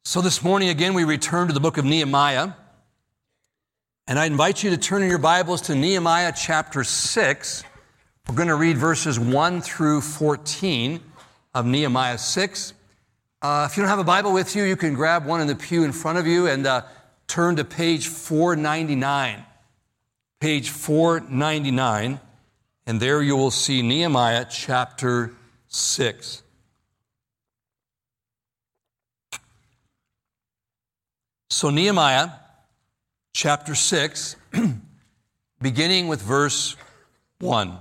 So this morning, again, we return to the book of Nehemiah. And I invite you to turn in your Bibles to Nehemiah chapter 6. We're going to read verses 1 through 14 of Nehemiah 6. If you don't have a Bible with you, you can grab one in the pew in front of you and turn to page 499. Page 499. And there you will see Nehemiah chapter 6. So Nehemiah chapter 6, beginning with verse 1.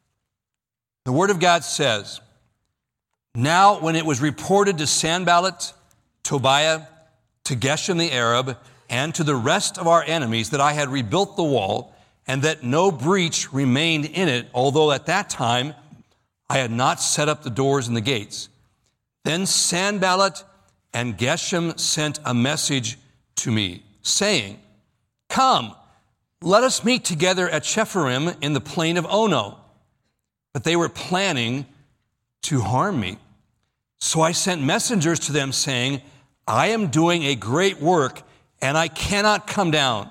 The Word of God says, "Now when it was reported to Sanballat, Tobiah, to Geshem the Arab, and to the rest of our enemies that I had rebuilt the wall, and that no breach remained in it, although at that time I had not set up the doors and the gates. Then Sanballat and Geshem sent a message to me, saying, 'Come, let us meet together at Shepharim in the plain of Ono.' But they were planning to harm me. So I sent messengers to them saying, 'I am doing a great work, and I cannot come down.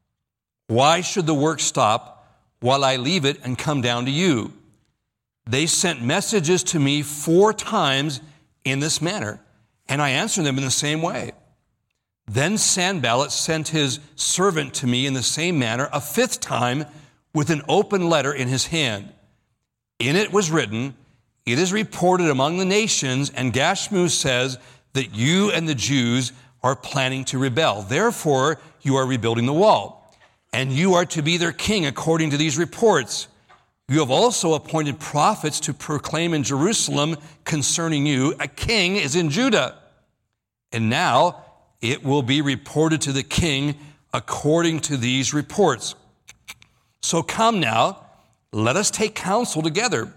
Why should the work stop while I leave it and come down to you?' They sent messages to me 4 times in this manner, and I answered them in the same way. Then Sanballat sent his servant to me in the same manner a 5th time with an open letter in his hand. In it was written, 'It is reported among the nations, and Gashmu says that you and the Jews are planning to rebel. Therefore, you are rebuilding the wall, and you are to be their king according to these reports. You have also appointed prophets to proclaim in Jerusalem concerning you, a king is in Judah. And now it will be reported to the king according to these reports. So come now, let us take counsel together.'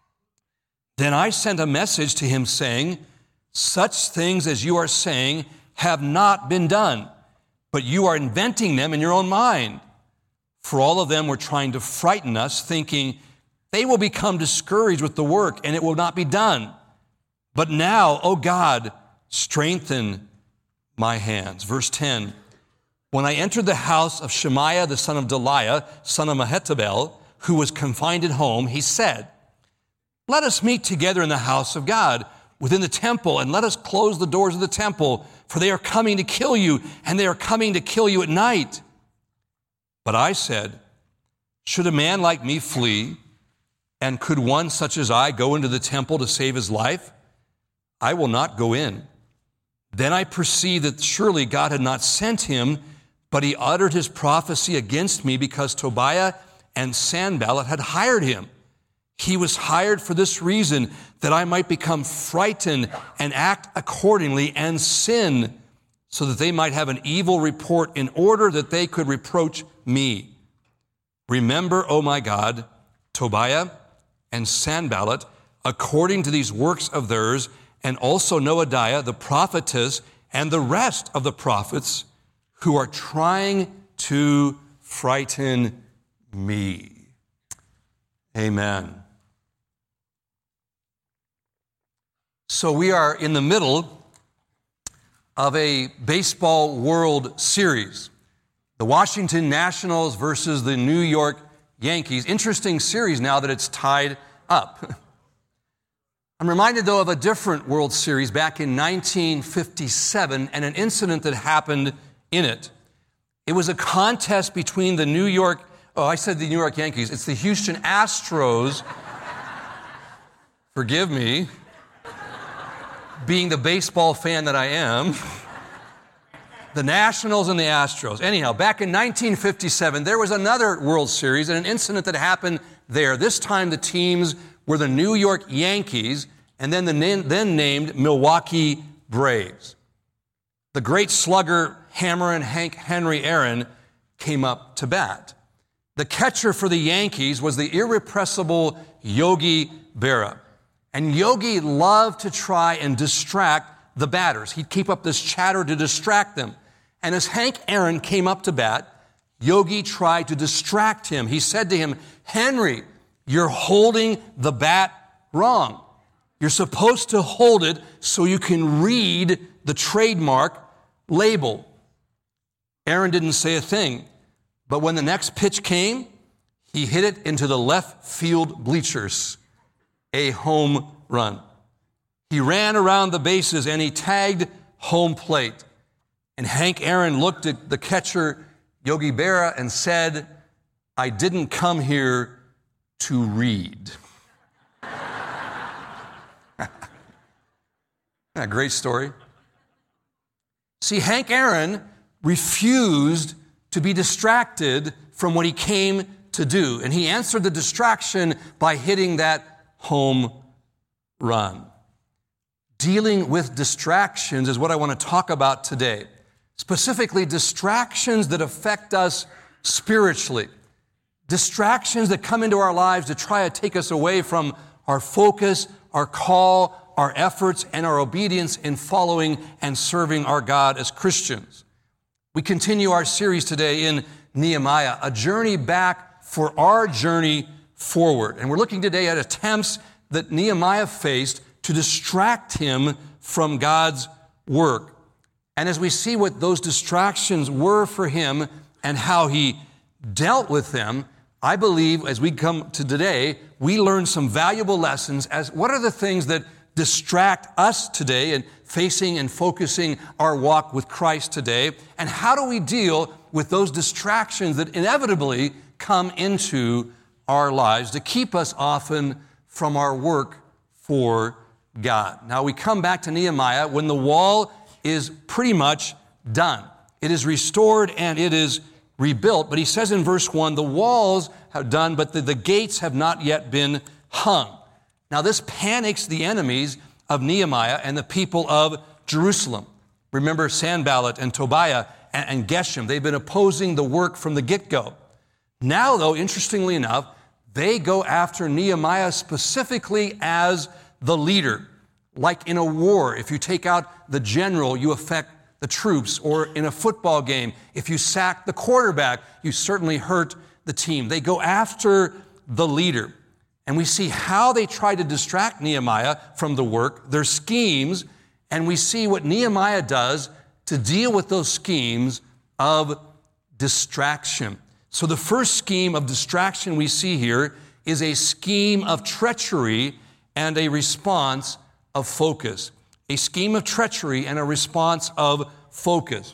Then I sent a message to him saying, 'Such things as you are saying have not been done, but you are inventing them in your own mind.' For all of them were trying to frighten us, thinking, 'They will become discouraged with the work, and it will not be done.' But now, O God, strengthen my hands." Verse 10, "When I entered the house of Shemaiah, the son of Delaiah, son of Mehetabel, who was confined at home, he said, 'Let us meet together in the house of God, within the temple, and let us close the doors of the temple, for they are coming to kill you, and they are coming to kill you at night.' But I said, 'Should a man like me flee, and could one such as I go into the temple to save his life? I will not go in.' Then I perceived that surely God had not sent him, but he uttered his prophecy against me because Tobiah and Sanballat had hired him. He was hired for this reason, that I might become frightened and act accordingly and sin, so that they might have an evil report in order that they could reproach me. Remember, O my God, Tobiah and Sanballat, according to these works of theirs, and also Noadiah, the prophetess, and the rest of the prophets who are trying to frighten me." Amen. So we are in the middle of a baseball World Series. The Washington Nationals versus the New York Yankees. Interesting series now that it's tied up. I'm reminded, though, of a different World Series back in 1957 and an incident that happened in it. It was a contest between the New York Yankees. It's the Houston Astros. Forgive me, being the baseball fan that I am. The Nationals and the Astros. Anyhow, back in 1957, there was another World Series and an incident that happened there. This time the teams were the New York Yankees and then the then named Milwaukee Braves. The great slugger, hammer and Hank Henry Aaron, came up to bat. The catcher for the Yankees was the irrepressible Yogi Berra. And Yogi loved to try and distract the batters. He'd keep up this chatter to distract them. And as Hank Aaron came up to bat, Yogi tried to distract him. He said to him, "Henry, you're holding the bat wrong. You're supposed to hold it so you can read the trademark label. Aaron didn't say a thing, but when the next pitch came, he hit it into the left field bleachers, a home run. He ran around the bases and he tagged home plate. And Hank Aaron looked at the catcher, Yogi Berra, and said, "I didn't come here to read." A great story. See, Hank Aaron refused to be distracted from what he came to do. And he answered the distraction by hitting that home run. Dealing with distractions is what I want to talk about today. Specifically, distractions that affect us spiritually. Distractions that come into our lives to try to take us away from our focus, our call, our efforts, and our obedience in following and serving our God as Christians. We continue our series today in Nehemiah, a journey back for our journey forward. And we're looking today at attempts that Nehemiah faced to distract him from God's work. And as we see what those distractions were for him and how he dealt with them, I believe as we come to today, we learn some valuable lessons as what are the things that distract us today in facing and focusing our walk with Christ today, and how do we deal with those distractions that inevitably come into our lives to keep us often from our work for God. Now we come back to Nehemiah when the wall is pretty much done. It is restored and it is rebuilt, but he says in verse 1, the walls have done, but the gates have not yet been hung. Now this panics the enemies of Nehemiah and the people of Jerusalem. Remember Sanballat and Tobiah and Geshem. They've been opposing the work from the get-go. Now, though, interestingly enough, they go after Nehemiah specifically as the leader. Like in a war, if you take out the general, you affect the troops. Or in a football game, if you sack the quarterback, you certainly hurt the team. They go after the leader. And we see how they try to distract Nehemiah from the work, their schemes, and we see what Nehemiah does to deal with those schemes of distraction. So the first scheme of distraction we see here is a scheme of treachery and a response of focus. A scheme of treachery and a response of focus.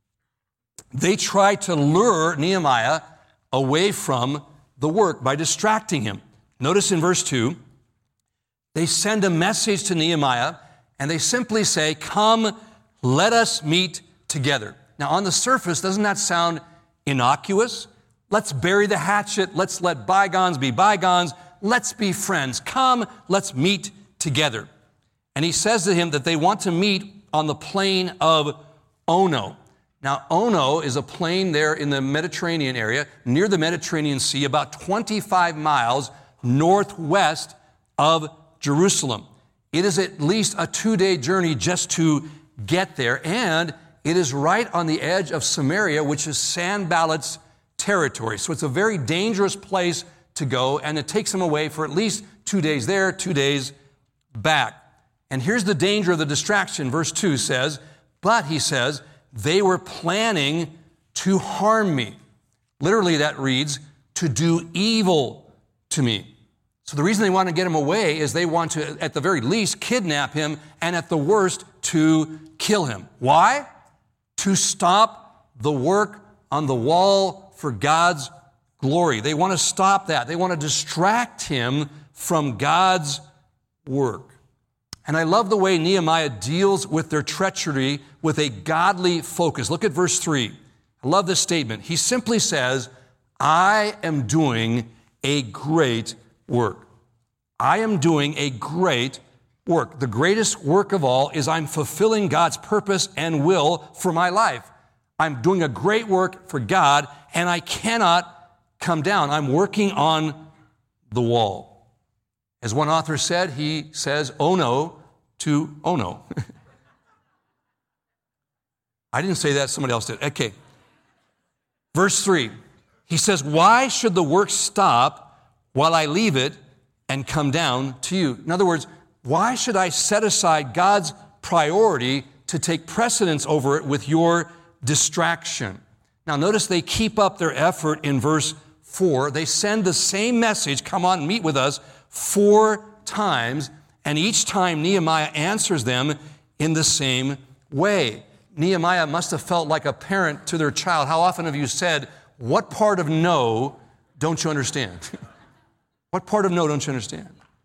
They try to lure Nehemiah away from the work by distracting him. Notice in verse 2, they send a message to Nehemiah and they simply say, "Come, let us meet together." Now on the surface, doesn't that sound innocuous? Let's bury the hatchet. Let's let bygones be bygones. Let's be friends. Come, let's meet together. And he says to him that they want to meet on the plain of Ono. Now, Ono is a plain there in the Mediterranean area, near the Mediterranean Sea, about 25 miles northwest of Jerusalem. It is at least a 2-day journey just to get there, and it is right on the edge of Samaria, which is Sanballat's territory. So it's a very dangerous place to go, and it takes them away for at least 2 days there, 2 days back. And here's the danger of the distraction. Verse 2 says, but he says, they were planning to harm me. Literally that reads, to do evil to me. So the reason they want to get him away is they want to, at the very least, kidnap him, and at the worst, to kill him. Why? To stop the work on the wall for God's glory. They want to stop that. They want to distract him from God's work. And I love the way Nehemiah deals with their treachery with a godly focus. Look at verse 3. I love this statement. He simply says, I am doing a great work. I am doing a great work. The greatest work of all is I'm fulfilling God's purpose and will for my life. I'm doing a great work for God, and I cannot come down. I'm working on the wall. As one author said, he says, oh no to oh no. I didn't say that, somebody else did. Okay. Verse 3, he says, why should the work stop while I leave it and come down to you? In other words, why should I set aside God's priority to take precedence over it with your distraction. Now notice they keep up their effort in verse 4. They send the same message, come on, meet with us, 4 times, and each time Nehemiah answers them in the same way. Nehemiah must have felt like a parent to their child. How often have you said, what part of no don't you understand? What part of no don't you understand?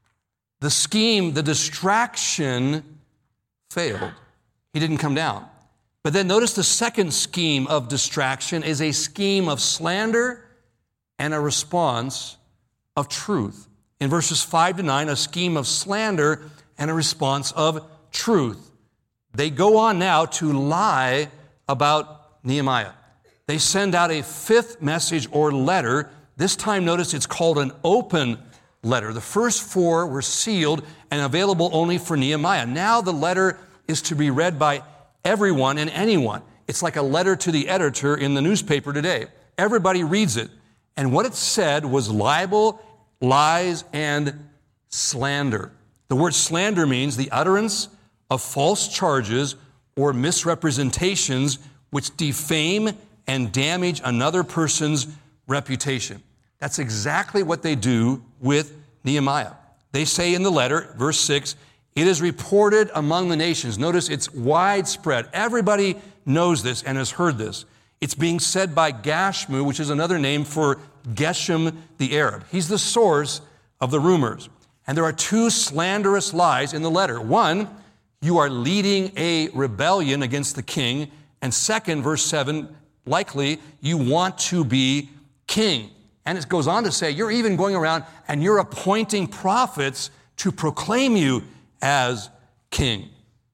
The scheme, the distraction failed. He didn't come down. But then notice the second scheme of distraction is a scheme of slander and a response of truth. In verses 5 to 9, a scheme of slander and a response of truth. They go on now to lie about Nehemiah. They send out a 5th message or letter. This time, notice it's called an open letter. The first 4 were sealed and available only for Nehemiah. Now the letter is to be read by everyone and anyone. It's like a letter to the editor in the newspaper today. Everybody reads it. And what it said was libel, lies, and slander. The word slander means the utterance of false charges or misrepresentations which defame and damage another person's reputation. That's exactly what they do with Nehemiah. They say in the letter, verse 6, it is reported among the nations. Notice it's widespread. Everybody knows this and has heard this. It's being said by Gashmu, which is another name for Geshem the Arab. He's the source of the rumors. And there are 2 slanderous lies in the letter. One, you are leading a rebellion against the king. And second, verse 7, likely you want to be king. And it goes on to say, you're even going around and you're appointing prophets to proclaim you as king.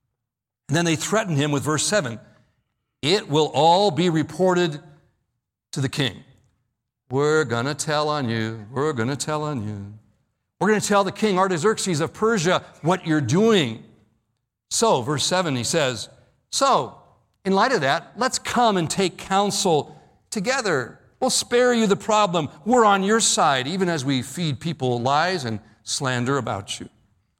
And then they threaten him with verse 7. It will all be reported to the king. We're going to tell on you. We're going to tell on you. We're going to tell the king Artaxerxes of Persia what you're doing. So, verse 7, he says, so, in light of that, let's come and take counsel together. We'll spare you the problem. We're on your side, even as we feed people lies and slander about you.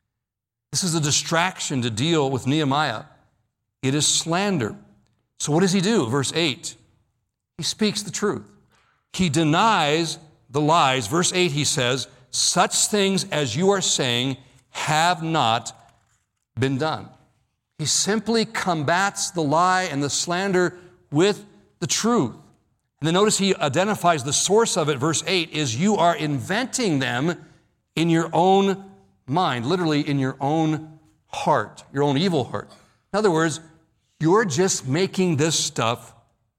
This is a distraction to deal with Nehemiah. It is slander. So what does he do? Verse 8, he speaks the truth. He denies the lies. Verse 8, he says, such things as you are saying have not been done. He simply combats the lie and the slander with the truth. And then notice he identifies the source of it. Verse 8 is you are inventing them in your own mind, literally in your own heart, your own evil heart. In other words, you're just making this stuff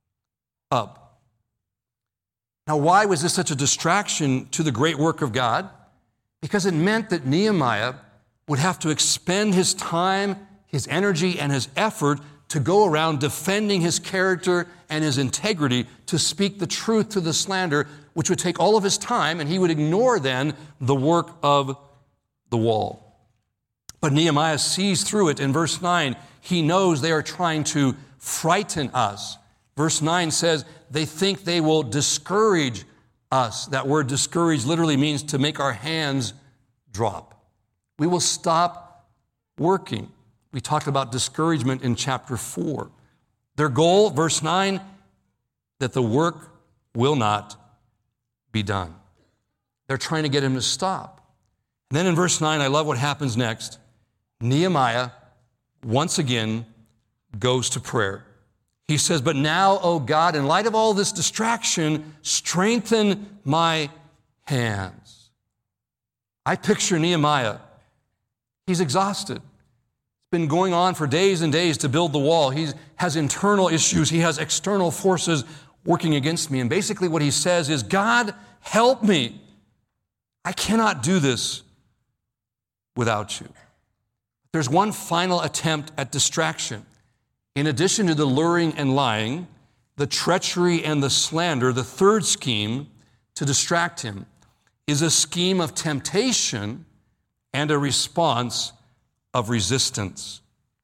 up. Now, why was this such a distraction to the great work of God? Because it meant that Nehemiah would have to expend his time, his energy, and his effort to go around defending his character and his integrity, to speak the truth to the slander, which would take all of his time, and he would ignore then the work of the wall. But Nehemiah sees through it. In verse 9, he knows they are trying to frighten us. Verse 9 says they think they will discourage us. That word discourage literally means to make our hands drop. We will stop working. We talked about discouragement in chapter 4. Their goal, verse 9, that the work will not be done. They're trying to get him to stop. And then in verse 9, I love what happens next. Nehemiah, once again, goes to prayer. He says, but now, O God, in light of all this distraction, strengthen my hands. I picture Nehemiah. He's exhausted. It's been going on for days and days to build the wall. He has internal issues. He has external forces working against me. And basically what he says is, God, help me. I cannot do this without you. There's one final attempt at distraction. In addition to the luring and lying, the treachery and the slander, the third scheme to distract him is a scheme of temptation and a response of resistance.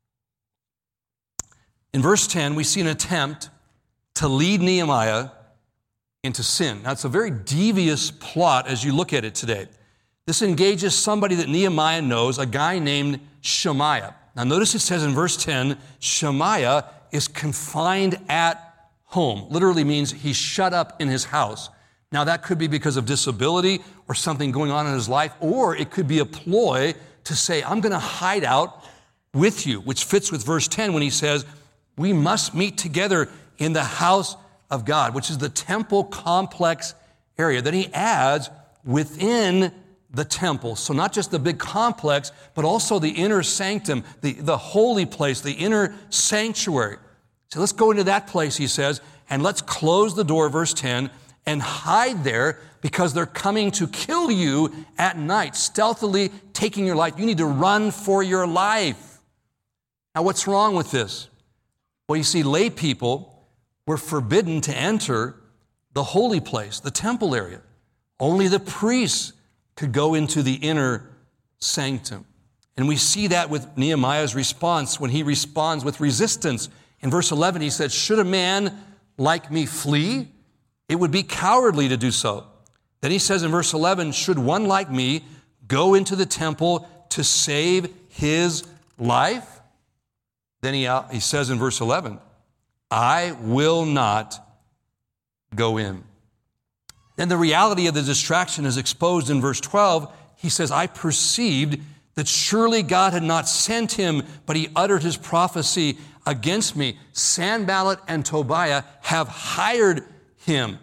In verse 10, we see an attempt to lead Nehemiah into sin. Now, it's a very devious plot as you look at it today. This engages somebody that Nehemiah knows, a guy named Shemaiah. Now notice it says in verse 10, Shemaiah is confined at home. Literally means he's shut up in his house. Now that could be because of disability or something going on in his life, or it could be a ploy to say, I'm going to hide out with you, which fits with verse 10 when he says, we must meet together in the house of God, which is the temple complex area. Then he adds within the temple. So not just the big complex, but also the inner sanctum, the holy place, the inner sanctuary. So let's go into that place, he says, and let's close the door, verse 10, and hide there because they're coming to kill you at night, stealthily taking your life. You need to run for your life. Now, what's wrong with this? Well, you see, lay people were forbidden to enter the holy place, the temple area. Only the priests could go into the inner sanctum. And we see that with Nehemiah's response when he responds with resistance. In verse 11, he said, should a man like me flee? It would be cowardly to do so. Then he says in verse 11, should one like me go into the temple to save his life? Then he says in verse 11, I will not go in. Then the reality of the distraction is exposed in verse 12. He says, I perceived that surely God had not sent him, but he uttered his prophecy against me. Sanballat and Tobiah have hired him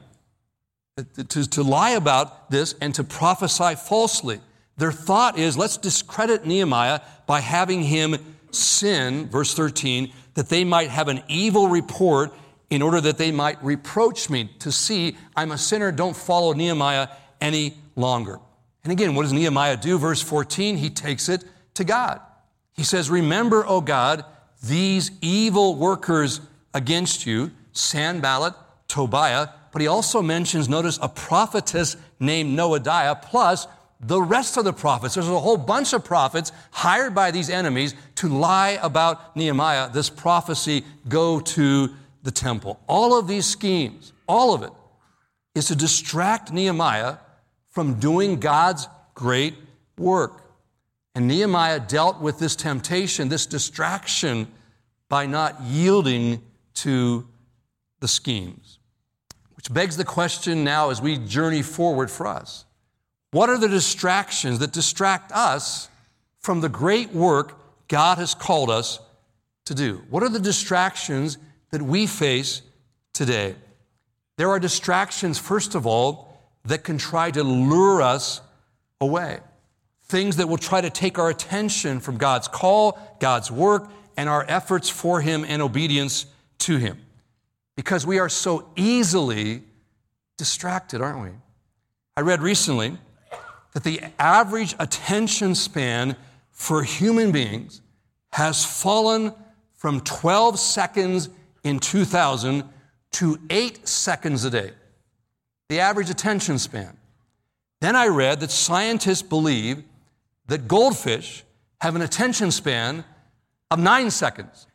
to lie about this and to prophesy falsely. Their thought is, let's discredit Nehemiah by having him sin, verse 13, that they might have an evil report in order that they might reproach me to see I'm a sinner, don't follow Nehemiah any longer. And again, what does Nehemiah do? Verse 14, he takes it to God. He says, remember, O God, these evil workers against you, Sanballat, Tobiah, but he also mentions, notice, a prophetess named Noadiah, plus the rest of the prophets. There's a whole bunch of prophets hired by these enemies to lie about Nehemiah. This prophecy, go to the temple. All of these schemes, all of it, is to distract Nehemiah from doing God's great work. And Nehemiah dealt with this temptation, this distraction, by not yielding to the schemes. Which begs the question now as we journey forward for us. What are the distractions that distract us from the great work God has called us to do? What are the distractions that we face today? There are distractions, first of all, that can try to lure us away. Things that will try to take our attention from God's call, God's work, and our efforts for Him and obedience to Him. Because we are so easily distracted, aren't we? I read recently that the average attention span for human beings has fallen from 12 seconds in 2000 to 8 seconds a day. The average attention span. Then I read that scientists believe that goldfish have an attention span of 9 seconds.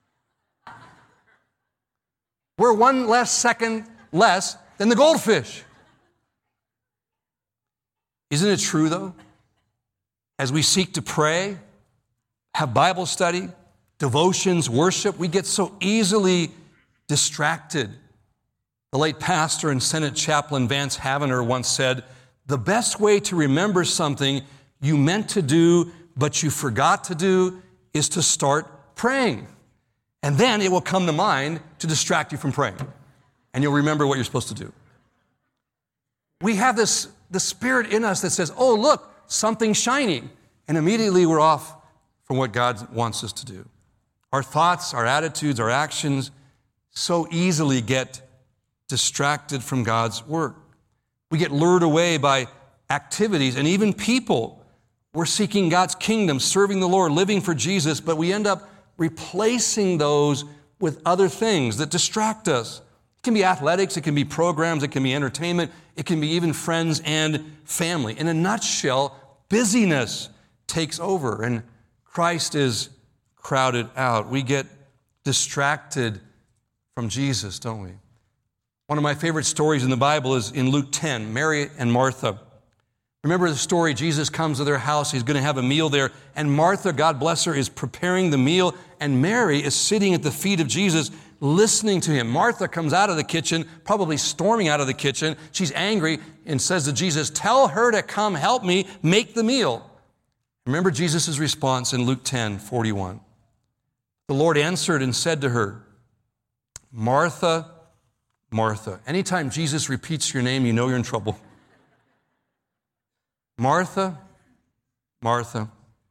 We're 1 less second less than the goldfish. Isn't it true, though? As we seek to pray, have Bible study, devotions, worship, we get so easily distracted. The late pastor and Senate chaplain Vance Havner once said, the best way to remember something you meant to do but you forgot to do is to start praying. And then it will come to mind to distract you from praying. And you'll remember what you're supposed to do. We have the spirit in us that says, oh, look, something's shining. And immediately we're off from what God wants us to do. Our thoughts, our attitudes, our actions so easily get distracted from God's work. We get lured away by activities and even people. We're seeking God's kingdom, serving the Lord, living for Jesus, but we end up replacing those with other things that distract us. It can be athletics, it can be programs, it can be entertainment, it can be even friends and family. In a nutshell, busyness takes over and Christ is crowded out. We get distracted from Jesus, don't we? One of my favorite stories in the Bible is in Luke 10, Mary and Martha. Remember the story, Jesus comes to their house, he's going to have a meal there, and Martha, God bless her, is preparing the meal, and Mary is sitting at the feet of Jesus listening to him. Martha comes out of the kitchen, probably storming out of the kitchen. She's angry and says to Jesus, tell her to come help me make the meal. Remember Jesus' response in Luke 10:41. The Lord answered and said to her, Martha, Martha. Anytime Jesus repeats your name, you know you're in trouble. Martha, Martha,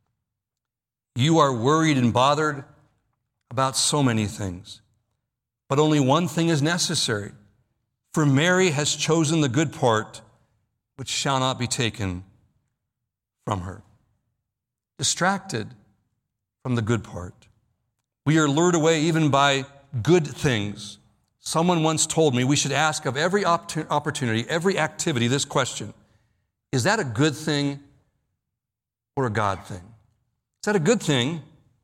you are worried and bothered about so many things, but only one thing is necessary. For Mary has chosen the good part, which shall not be taken from her. Distracted from the good part. We are lured away even by good things. Someone once told me we should ask of every opportunity, every activity, this question: is that a good thing or a God thing? Is that a good thing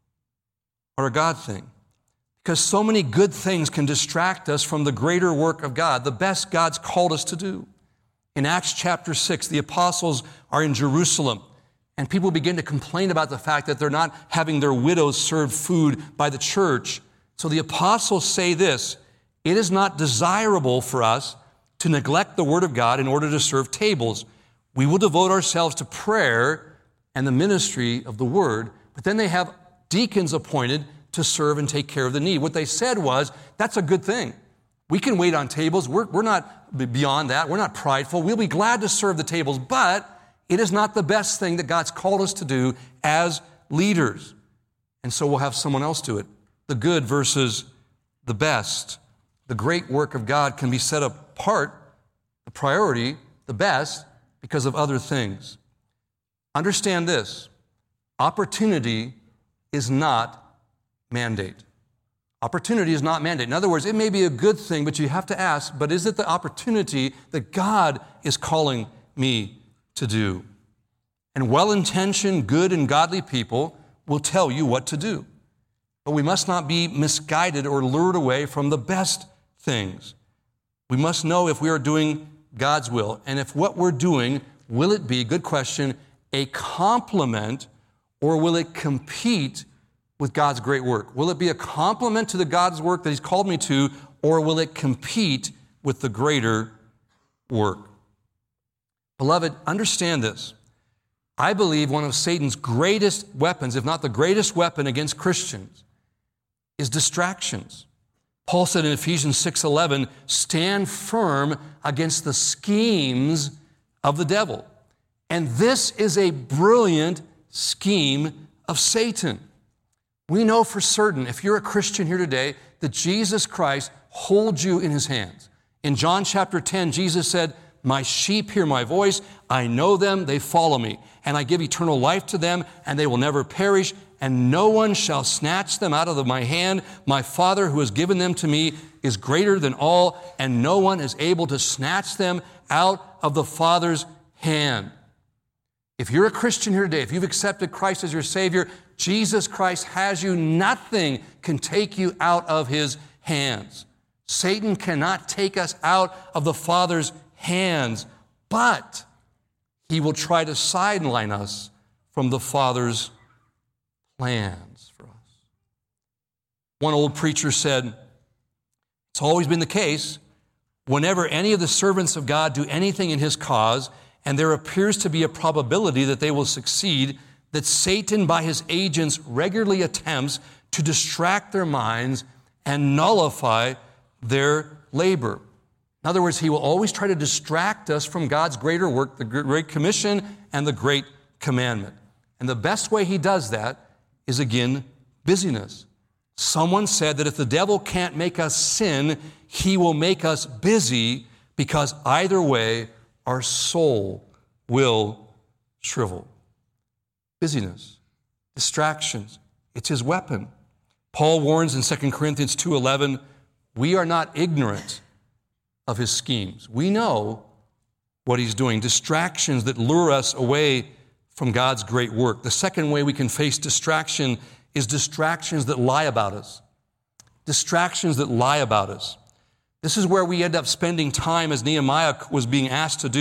or a God thing? Because so many good things can distract us from the greater work of God, the best God's called us to do. In Acts chapter 6, the apostles are in Jerusalem, and people begin to complain about the fact that they're not having their widows served food by the church. So the apostles say this: it is not desirable for us to neglect the word of God in order to serve tables. We will devote ourselves to prayer and the ministry of the word, but then they have deacons appointed to serve and take care of the need. What they said was, that's a good thing. We can wait on tables. We're not beyond that. We're not prideful. We'll be glad to serve the tables, but it is not the best thing that God's called us to do as leaders. And so we'll have someone else do it. The good versus the best. The great work of God can be set apart, the priority, the best, because of other things. Understand this: opportunity is not mandate. Opportunity is not mandate. In other words, it may be a good thing, but you have to ask, but is it the opportunity that God is calling me to do? And well-intentioned, good and godly people will tell you what to do. But we must not be misguided or lured away from the best things. We must know if we are doing God's will, and if what we're doing, will it be, good question, a complement, or will it compete with God's great work? Will it be a complement to the God's work that He's called me to, or will it compete with the greater work? Beloved, understand this. I believe one of Satan's greatest weapons, if not the greatest weapon against Christians, is distractions. Paul said in Ephesians 6:11, stand firm against the schemes of the devil. And this is a brilliant scheme of Satan. We know for certain, if you're a Christian here today, that Jesus Christ holds you in His hands. In John chapter 10, Jesus said, my sheep hear my voice, I know them, they follow me, and I give eternal life to them, and they will never perish, and no one shall snatch them out of my hand. My Father who has given them to me is greater than all, and no one is able to snatch them out of the Father's hand. If you're a Christian here today, if you've accepted Christ as your Savior, Jesus Christ has you. Nothing can take you out of His hands. Satan cannot take us out of the Father's hands, but he will try to sideline us from the Father's plans for us. One old preacher said, it's always been the case, whenever any of the servants of God do anything in His cause, and there appears to be a probability that they will succeed, that Satan by his agents regularly attempts to distract their minds and nullify their labor. In other words, he will always try to distract us from God's greater work, the Great Commission and the Great Commandment. And the best way he does that is, again, busyness. Someone said that if the devil can't make us sin, he will make us busy, because either way, our soul will shrivel. Busyness, distractions, it's his weapon. Paul warns in 2 Corinthians 2:11, we are not ignorant of his schemes. We know what he's doing. Distractions that lure us away from God's great work. The second way we can face distraction is distractions that lie about us. Distractions that lie about us. This is where we end up spending time, as Nehemiah was being asked to do,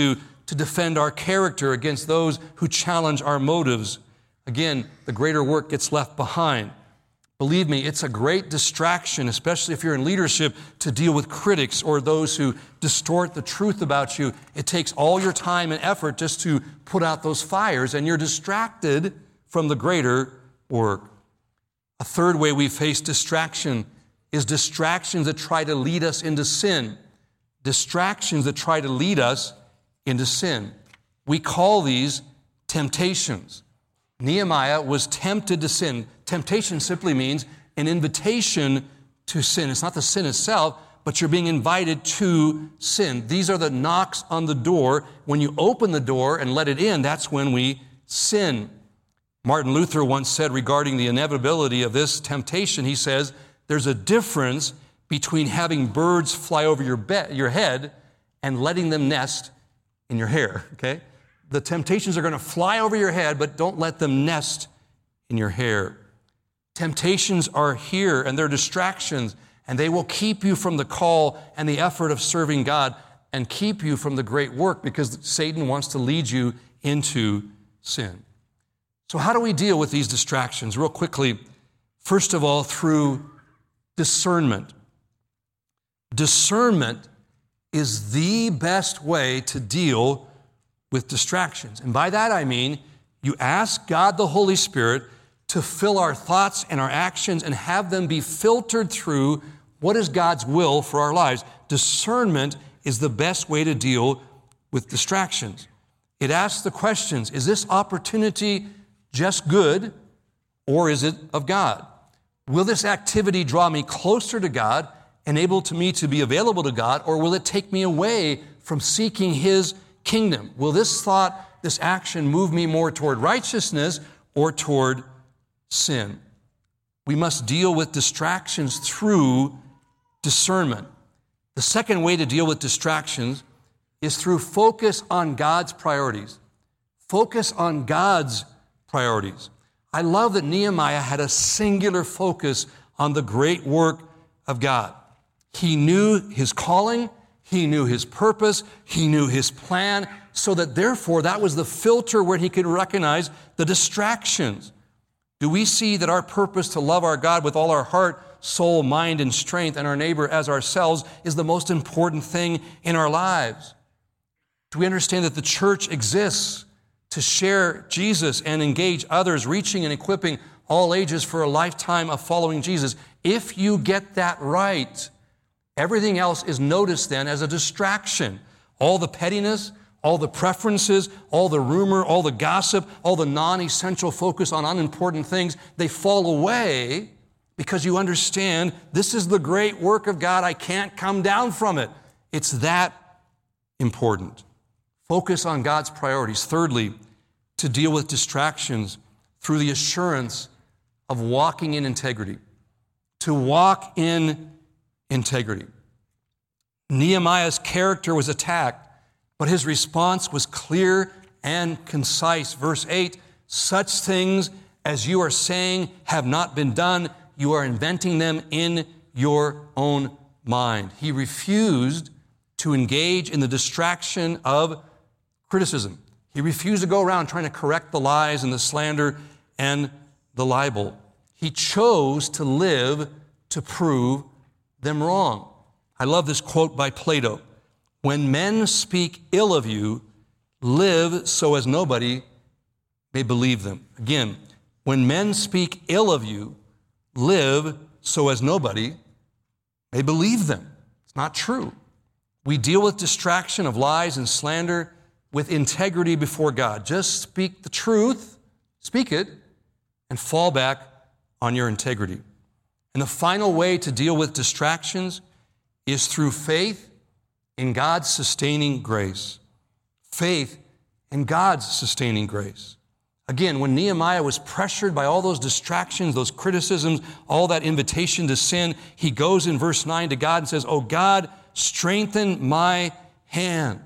to defend our character against those who challenge our motives. Again, the greater work gets left behind. Believe me, it's a great distraction, especially if you're in leadership, to deal with critics or those who distort the truth about you. It takes all your time and effort just to put out those fires, and you're distracted from the greater work. A third way we face distraction is distractions that try to lead us into sin. Distractions that try to lead us into sin. We call these temptations. Nehemiah was tempted to sin. Temptation simply means an invitation to sin. It's not the sin itself, but you're being invited to sin. These are the knocks on the door. When you open the door and let it in, that's when we sin. Martin Luther once said regarding the inevitability of this temptation, he says, there's a difference between having birds fly over your head and letting them nest in your hair, okay? The temptations are going to fly over your head, but don't let them nest in your hair. Temptations are here, and they're distractions, and they will keep you from the call and the effort of serving God and keep you from the great work because Satan wants to lead you into sin. So how do we deal with these distractions? Real quickly, first of all, through discernment. Discernment is the best way to deal with distractions. And by that I mean you ask God the Holy Spirit to fill our thoughts and our actions and have them be filtered through what is God's will for our lives. Discernment is the best way to deal with distractions. It asks the questions, is this opportunity just good or is it of God? Will this activity draw me closer to God, enable me to be available to God, or will it take me away from seeking His kingdom? Will this thought, this action move me more toward righteousness or toward sin? We must deal with distractions through discernment. The second way to deal with distractions is through focus on God's priorities. Focus on God's priorities. I love that Nehemiah had a singular focus on the great work of God. He knew his calling, he knew his purpose, he knew his plan, so that therefore that was the filter where he could recognize the distractions. Do we see that our purpose to love our God with all our heart, soul, mind, and strength, and our neighbor as ourselves is the most important thing in our lives? Do we understand that the church exists to share Jesus and engage others, reaching and equipping all ages for a lifetime of following Jesus? If you get that right, everything else is noticed then as a distraction. All the pettiness, all the preferences, all the rumor, all the gossip, all the non-essential focus on unimportant things, they fall away because you understand this is the great work of God. I can't come down from it. It's that important. Focus on God's priorities. Thirdly, to deal with distractions through the assurance of walking in integrity. To walk in integrity. Nehemiah's character was attacked, but his response was clear and concise. Verse 8, such things as you are saying have not been done. You are inventing them in your own mind. He refused to engage in the distraction of criticism. He refused to go around trying to correct the lies and the slander and the libel. He chose to live to prove them wrong. I love this quote by Plato. When men speak ill of you, live so as nobody may believe them. Again, when men speak ill of you, live so as nobody may believe them. It's not true. We deal with distraction of lies and slander with integrity before God. Just speak the truth, speak it, and fall back on your integrity. And the final way to deal with distractions is through faith in God's sustaining grace. Faith in God's sustaining grace. Again, when Nehemiah was pressured by all those distractions, those criticisms, all that invitation to sin, he goes in verse 9 to God and says, "Oh God, strengthen my hands."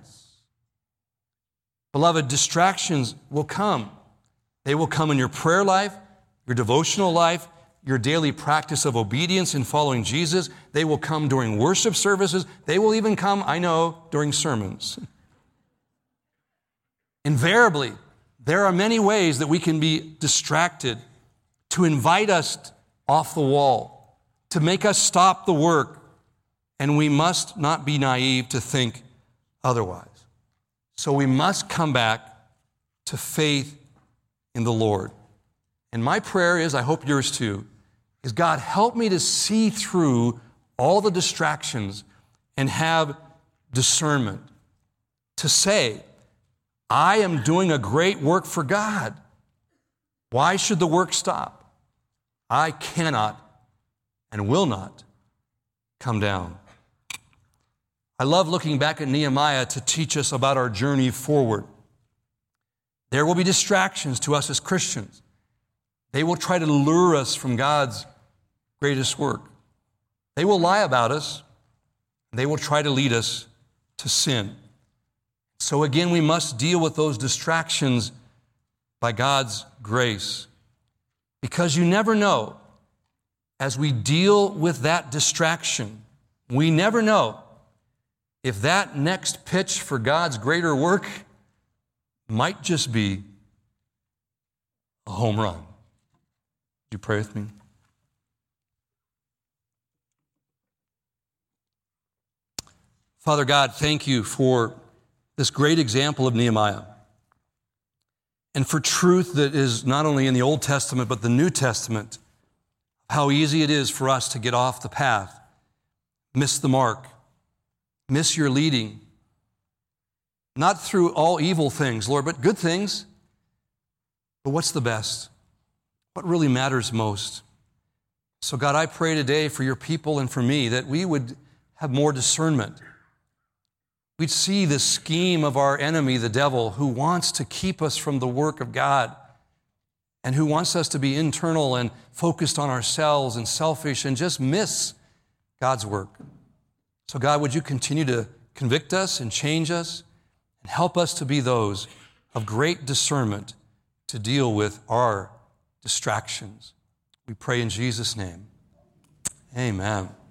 Beloved, distractions will come. They will come in your prayer life, your devotional life, your daily practice of obedience in following Jesus. They will come during worship services. They will even come, I know, during sermons. Invariably, there are many ways that we can be distracted to invite us off the wall, to make us stop the work, and we must not be naive to think otherwise. So we must come back to faith in the Lord. And my prayer is, I hope yours too, is God, help me to see through all the distractions and have discernment to say, I am doing a great work for God. Why should the work stop? I cannot and will not come down. I love looking back at Nehemiah to teach us about our journey forward. There will be distractions to us as Christians. They will try to lure us from God's greatest work. They will lie about us. They will try to lead us to sin. So again, we must deal with those distractions by God's grace. Because you never know, as we deal with that distraction, we never know if that next pitch for God's greater work might just be a home run. Would you pray with me? Father God, thank you for this great example of Nehemiah and for truth that is not only in the Old Testament but the New Testament, how easy it is for us to get off the path, miss the mark, miss your leading, not through all evil things, Lord, but good things. But what's the best? What really matters most? So God, I pray today for your people and for me that we would have more discernment. We'd see the scheme of our enemy, the devil, who wants to keep us from the work of God and who wants us to be internal and focused on ourselves and selfish and just miss God's work. So God, would you continue to convict us and change us and help us to be those of great discernment to deal with our distractions. We pray in Jesus' name. Amen.